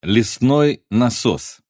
Лесной насос.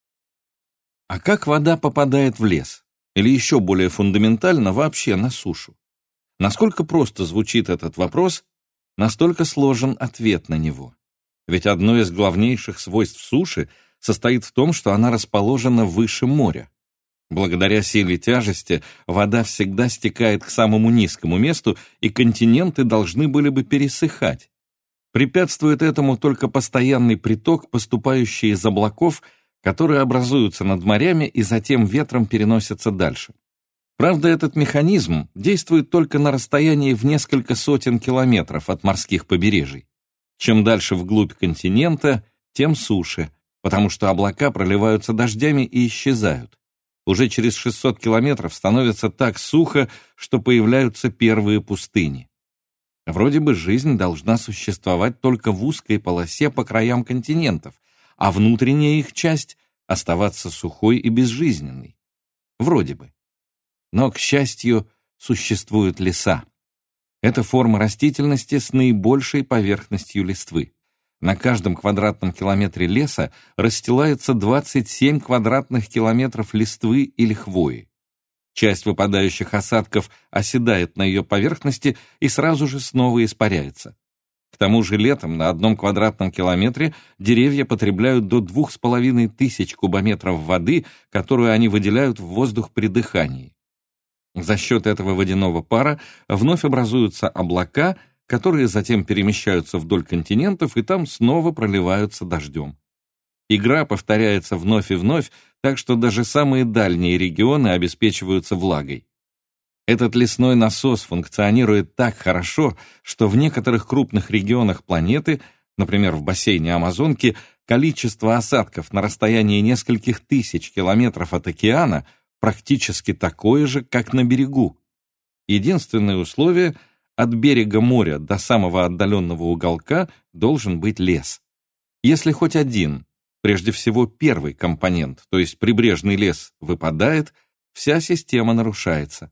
А как вода попадает в лес? Или еще более фундаментально, вообще на сушу? Насколько просто звучит этот вопрос, настолько сложен ответ на него. Ведь одно из главнейших свойств суши состоит в том, что она расположена выше моря. Благодаря силе тяжести вода всегда стекает к самому низкому месту, и континенты должны были бы пересыхать. Препятствует этому только постоянный приток, поступающий из облаков, которые образуются над морями и затем ветром переносятся дальше. Правда, этот механизм действует только на расстоянии в несколько сотен километров от морских побережий. Чем дальше вглубь континента, тем суше, потому что облака проливаются дождями и исчезают. Уже через 600 километров становится так сухо, что появляются первые пустыни. Вроде бы жизнь должна существовать только в узкой полосе по краям континентов, а внутренняя их часть оставаться сухой и безжизненной. Вроде бы. Но, к счастью, существуют леса. Это форма растительности с наибольшей поверхностью листвы. На каждом квадратном километре леса расстилается 27 квадратных километров листвы или хвои. Часть выпадающих осадков оседает на ее поверхности и сразу же снова испаряется. К тому же летом на одном квадратном километре деревья потребляют до 2500 кубометров воды, которую они выделяют в воздух при дыхании. За счет этого водяного пара вновь образуются облака, которые затем перемещаются вдоль континентов и там снова проливаются дождем. Игра повторяется вновь и вновь, так что даже самые дальние регионы обеспечиваются влагой. Этот лесной насос функционирует так хорошо, что в некоторых крупных регионах планеты, например, в бассейне Амазонки, количество осадков на расстоянии нескольких тысяч километров от океана практически такое же, как на берегу. Единственное условие — от берега моря до самого отдаленного уголка должен быть лес. Если хоть один, прежде всего первый компонент, то есть прибрежный лес, выпадает, вся система нарушается.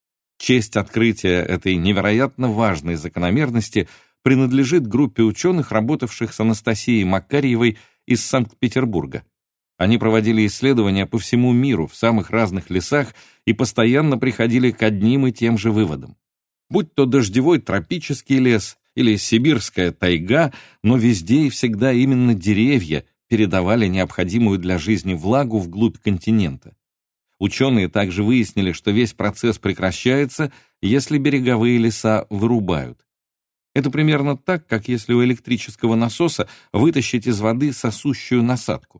Честь открытия этой невероятно важной закономерности принадлежит группе ученых, работавших с Анастасией Макарьевой из Санкт-Петербурга. Они проводили исследования по всему миру в самых разных лесах и постоянно приходили к одним и тем же выводам. Будь то дождевой тропический лес или сибирская тайга, но везде и всегда именно деревья передавали необходимую для жизни влагу вглубь континента. Ученые также выяснили, что весь процесс прекращается, если береговые леса вырубают. Это примерно так, как если у электрического насоса вытащить из воды сосущую насадку.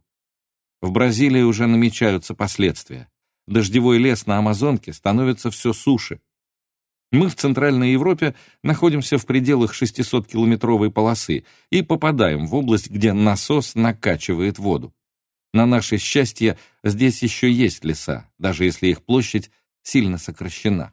В Бразилии уже намечаются последствия. Дождевой лес на Амазонке становится все суше. Мы в Центральной Европе находимся в пределах 600-километровой полосы и попадаем в область, где насос накачивает воду. На наше счастье, здесь еще есть леса, даже если их площадь сильно сокращена.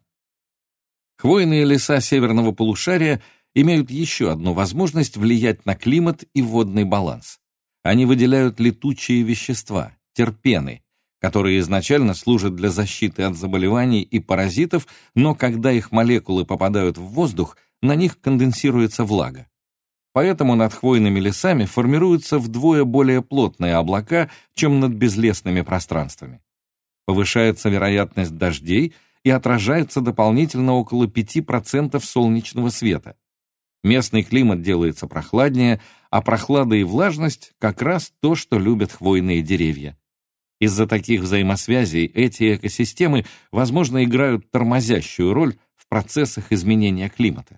Хвойные леса северного полушария имеют еще одну возможность влиять на климат и водный баланс. Они выделяют летучие вещества, терпены, которые изначально служат для защиты от заболеваний и паразитов, но когда их молекулы попадают в воздух, на них конденсируется влага. Поэтому над хвойными лесами формируются вдвое более плотные облака, чем над безлесными пространствами. Повышается вероятность дождей и отражается дополнительно около 5% солнечного света. Местный климат делается прохладнее, а прохлада и влажность — как раз то, что любят хвойные деревья. Из-за таких взаимосвязей эти экосистемы, возможно, играют тормозящую роль в процессах изменения климата.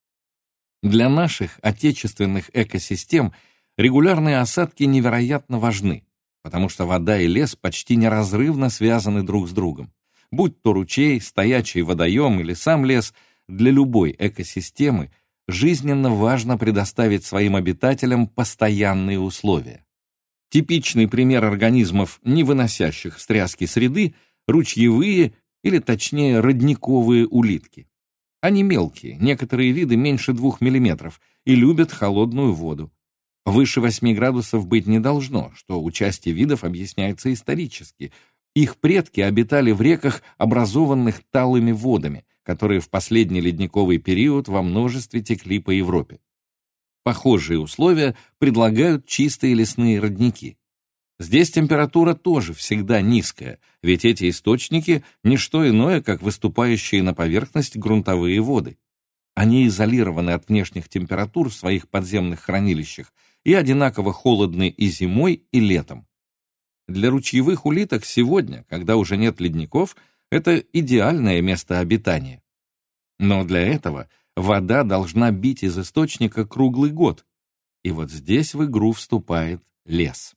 Для наших отечественных экосистем регулярные осадки невероятно важны, потому что вода и лес почти неразрывно связаны друг с другом. Будь то ручей, стоячий водоем или сам лес, для любой экосистемы жизненно важно предоставить своим обитателям постоянные условия. Типичный пример организмов, не выносящих встряски среды, ручьевые или, точнее, родниковые улитки. Они мелкие, некоторые виды меньше 2 мм, и любят холодную воду. Выше 8 градусов быть не должно, что у части видов объясняется исторически. Их предки обитали в реках, образованных талыми водами, которые в последний ледниковый период во множестве текли по Европе. Похожие условия предлагают чистые лесные родники. Здесь температура тоже всегда низкая, ведь эти источники – не что иное, как выступающие на поверхность грунтовые воды. Они изолированы от внешних температур в своих подземных хранилищах и одинаково холодны и зимой, и летом. Для ручьевых улиток сегодня, когда уже нет ледников, это идеальное место обитания. Но для этого вода должна бить из источника круглый год. И вот здесь в игру вступает лес.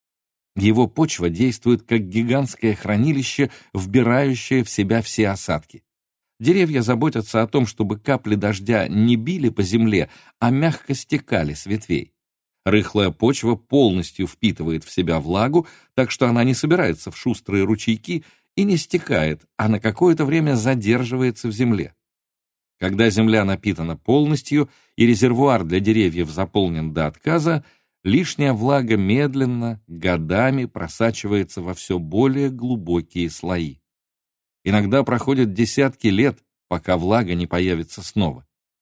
Его почва действует как гигантское хранилище, вбирающее в себя все осадки. Деревья заботятся о том, чтобы капли дождя не били по земле, а мягко стекали с ветвей. Рыхлая почва полностью впитывает в себя влагу, так что она не собирается в шустрые ручейки и не стекает, а на какое-то время задерживается в земле. Когда земля напитана полностью и резервуар для деревьев заполнен до отказа, лишняя влага медленно, годами просачивается во все более глубокие слои. Иногда проходят десятки лет, пока влага не появится снова.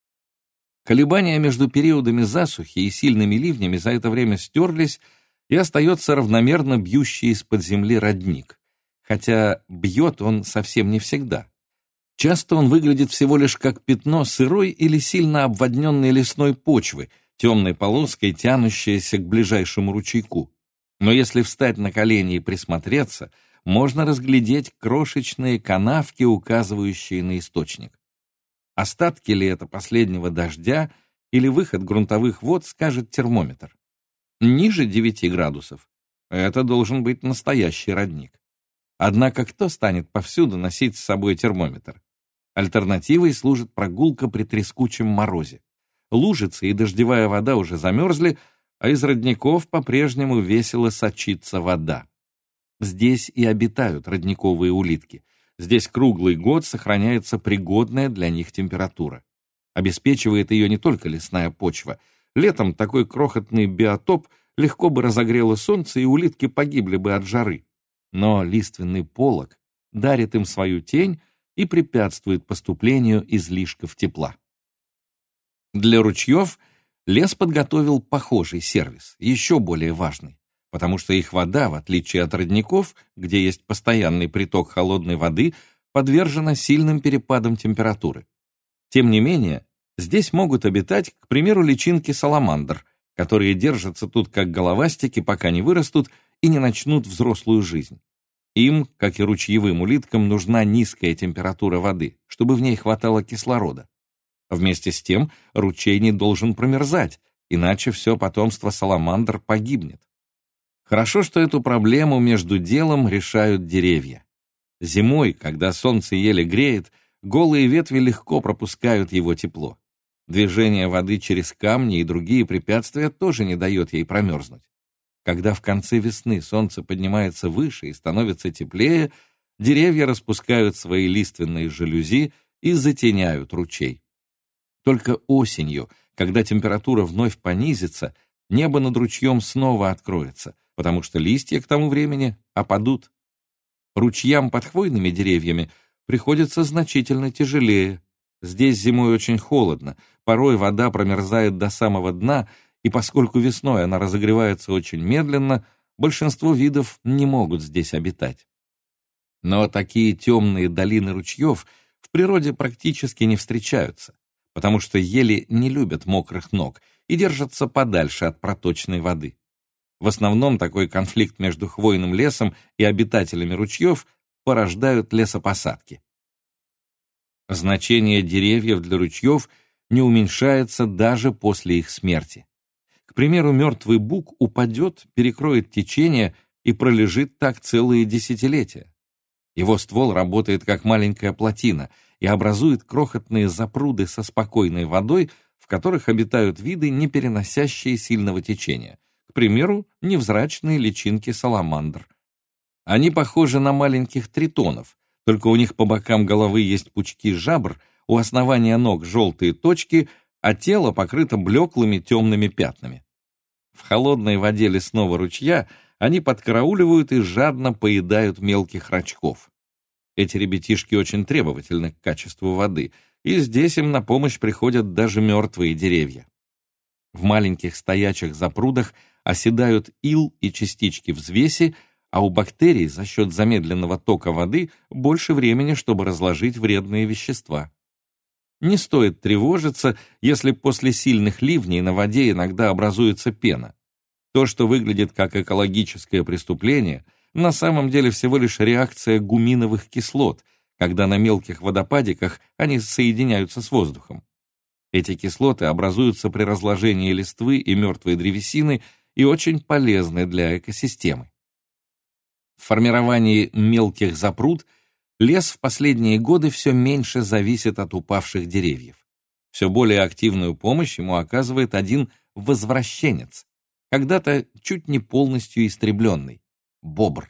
Колебания между периодами засухи и сильными ливнями за это время стерлись, и остается равномерно бьющий из-под земли родник. Хотя бьет он совсем не всегда. Часто он выглядит всего лишь как пятно сырой или сильно обводненной лесной почвы, темной полоской, тянущейся к ближайшему ручейку. Но если встать на колени и присмотреться, можно разглядеть крошечные канавки, указывающие на источник. Остатки ли это последнего дождя или выход грунтовых вод, скажет термометр. Ниже 9 градусов это должен быть настоящий родник. Однако кто станет повсюду носить с собой термометр? Альтернативой служит прогулка при трескучем морозе. Лужицы и дождевая вода уже замерзли, а из родников по-прежнему весело сочится вода. Здесь и обитают родниковые улитки. Здесь круглый год сохраняется пригодная для них температура. Обеспечивает ее не только лесная почва. Летом такой крохотный биотоп легко бы разогрело солнце, и улитки погибли бы от жары. Но лиственный полог дарит им свою тень и препятствует поступлению излишков тепла. Для ручьев лес подготовил похожий сервис, еще более важный, потому что их вода, в отличие от родников, где есть постоянный приток холодной воды, подвержена сильным перепадам температуры. Тем не менее, здесь могут обитать, к примеру, личинки саламандр, которые держатся тут как головастики, пока не вырастут и не начнут взрослую жизнь. Им, как и ручьевым улиткам, нужна низкая температура воды, чтобы в ней хватало кислорода. Вместе с тем ручей не должен промерзать, иначе все потомство саламандр погибнет. Хорошо, что эту проблему между делом решают деревья. Зимой, когда солнце еле греет, голые ветви легко пропускают его тепло. Движение воды через камни и другие препятствия тоже не дает ей промерзнуть. Когда в конце весны солнце поднимается выше и становится теплее, деревья распускают свои лиственные жалюзи и затеняют ручей. Только осенью, когда температура вновь понизится, небо над ручьем снова откроется, потому что листья к тому времени опадут. Ручьям под хвойными деревьями приходится значительно тяжелее. Здесь зимой очень холодно, порой вода промерзает до самого дна, и поскольку весной она разогревается очень медленно, большинство видов не могут здесь обитать. Но такие темные долины ручьев в природе практически не встречаются, потому что ели не любят мокрых ног и держатся подальше от проточной воды. В основном такой конфликт между хвойным лесом и обитателями ручьев порождают лесопосадки. Значение деревьев для ручьев не уменьшается даже после их смерти. К примеру, мертвый бук упадет, перекроет течение и пролежит так целые десятилетия. Его ствол работает как маленькая плотина и образует крохотные запруды со спокойной водой, в которых обитают виды, не переносящие сильного течения. К примеру, невзрачные личинки саламандр. Они похожи на маленьких тритонов, только у них по бокам головы есть пучки жабр, у основания ног желтые точки, а тело покрыто блеклыми темными пятнами. В холодной воде лесного ручья они подкарауливают и жадно поедают мелких рачков. Эти ребятишки очень требовательны к качеству воды, и здесь им на помощь приходят даже мертвые деревья. В маленьких стоячих запрудах оседают ил и частички взвеси, а у бактерий за счет замедленного тока воды больше времени, чтобы разложить вредные вещества. Не стоит тревожиться, если после сильных ливней на воде иногда образуется пена. То, что выглядит как экологическое преступление, на самом деле всего лишь реакция гуминовых кислот, когда на мелких водопадиках они соединяются с воздухом. Эти кислоты образуются при разложении листвы и мертвой древесины и очень полезны для экосистемы. В формировании мелких запруд лес в последние годы все меньше зависит от упавших деревьев. Все более активную помощь ему оказывает один возвращенец, когда-то чуть не полностью истребленный — бобр.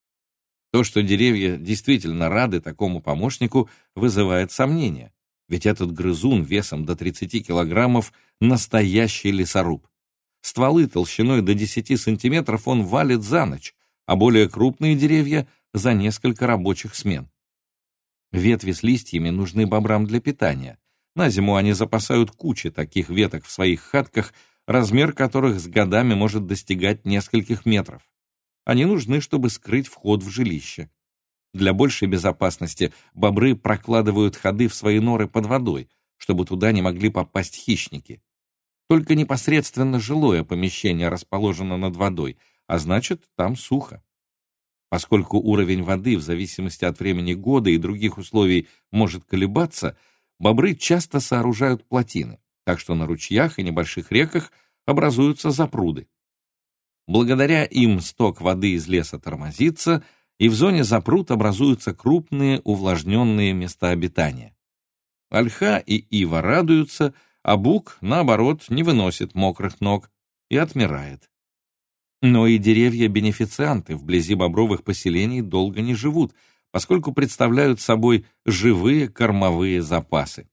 То, что деревья действительно рады такому помощнику, вызывает сомнения, ведь этот грызун весом до 30 килограммов — настоящий лесоруб. Стволы толщиной до 10 сантиметров он валит за ночь, а более крупные деревья — за несколько рабочих смен. Ветви с листьями нужны бобрам для питания. На зиму они запасают кучи таких веток в своих хатках, размер которых с годами может достигать нескольких метров. Они нужны, чтобы скрыть вход в жилище. Для большей безопасности бобры прокладывают ходы в свои норы под водой, чтобы туда не могли попасть хищники. Только непосредственно жилое помещение расположено над водой, а значит, там сухо. Поскольку уровень воды в зависимости от времени года и других условий может колебаться, бобры часто сооружают плотины, так что на ручьях и небольших реках образуются запруды. Благодаря им сток воды из леса тормозится, и в зоне запруд образуются крупные увлажненные места обитания. Ольха и ива радуются, а бук, наоборот, не выносит мокрых ног и отмирает. Но и деревья-бенефицианты вблизи бобровых поселений долго не живут, поскольку представляют собой живые кормовые запасы.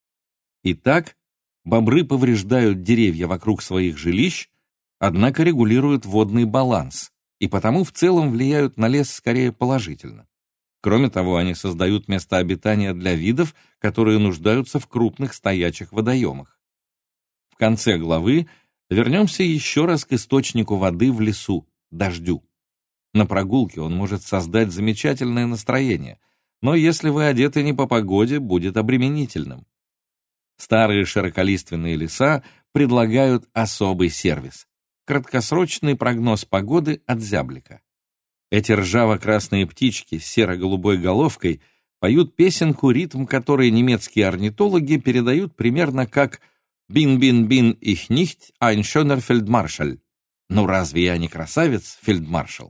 Итак, бобры повреждают деревья вокруг своих жилищ, однако регулируют водный баланс и потому в целом влияют на лес скорее положительно. Кроме того, они создают места обитания для видов, которые нуждаются в крупных стоячих водоемах. В конце главы вернемся еще раз к источнику воды в лесу — дождю. На прогулке он может создать замечательное настроение, но если вы одеты не по погоде, будет обременительным. Старые широколиственные леса предлагают особый сервис — краткосрочный прогноз погоды от зяблика. Эти ржаво-красные птички с серо-голубой головкой поют песенку, ритм которой немецкие орнитологи передают примерно как «Bin, bin, bin ich nicht ein schöner Feldmarschall». «Ну разве я не красавец, фельдмаршал?»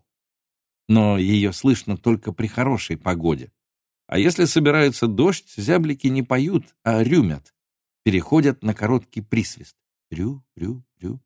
Но ее слышно только при хорошей погоде. А если собирается дождь, зяблики не поют, а рюмят, переходят на короткий присвист. Рю, рю, рю.